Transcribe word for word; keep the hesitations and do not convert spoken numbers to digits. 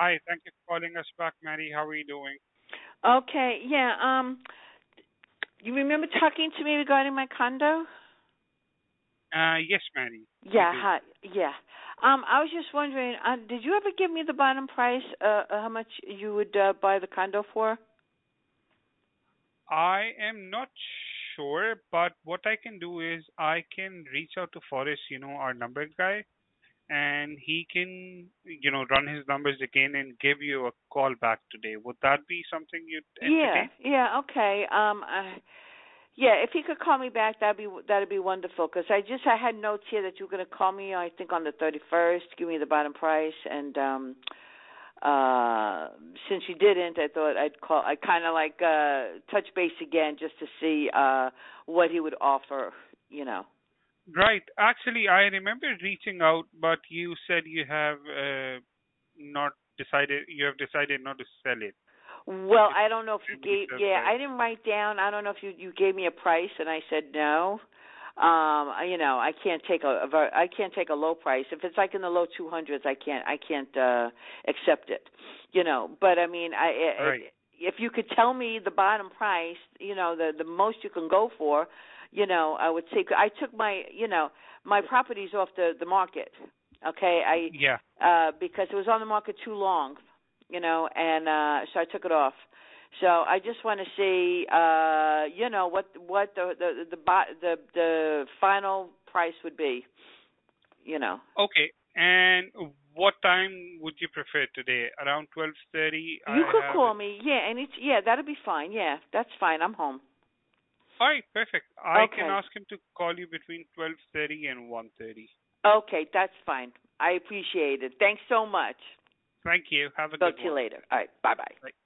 Hi, thank you for calling us back, Maddie. How are you doing? Okay, yeah. Um, you remember talking to me regarding my condo? Uh, yes, Maddie, we Yeah, do. hi. Yeah. Um, I was just wondering, uh, did you ever give me the bottom price? Uh, uh, how much you would uh, buy the condo for? I am not sure, but what I can do is I can reach out to Forrest, you know, our number guy, and he can, you know, run his numbers again and give you a call back today. Would that be something you'd Yeah, entertain? yeah. Okay. Um, uh, yeah. If he could call me back, that'd be that'd be wonderful. Cause I just I had notes here that you were gonna call me. I think on the thirty first, give me the bottom price, and um, uh since you didn't, I thought I'd call I kind of like uh touch base again just to see uh what he would offer, you know. Right. Actually, I remember reaching out, but you said you have uh, not decided. You have decided not to sell it. Well, It's I don't know if you maybe gave yeah, surprise. I didn't write down. I don't know if you you gave me a price and I said no. Um, I- you know, I can't take a, a ver- I can't take a low price. If it's like in the low two hundreds, I can't I can't uh accept it. You know, but I mean, I it, Right. if you could tell me the bottom price, you know, the the most you can go for, you know, I would say I took my, you know, my properties off the the market. Okay? I Yeah. uh because it was on the market too long, you know, and uh so I took it off. So I just want to see, uh, you know, what what the the the bo- the, the final price would be, you know. Okay. And what time would you prefer today? Around twelve thirty. You I could have call it. me, yeah, and it's yeah, that'll be fine. Yeah, that's fine. I'm home. All right. Perfect. I can Okay, ask him to call you between twelve thirty and one thirty. okay, that's fine. I appreciate it. Thanks so much. Thank you. Have a Talk good to you one. later. All right, bye bye. Bye.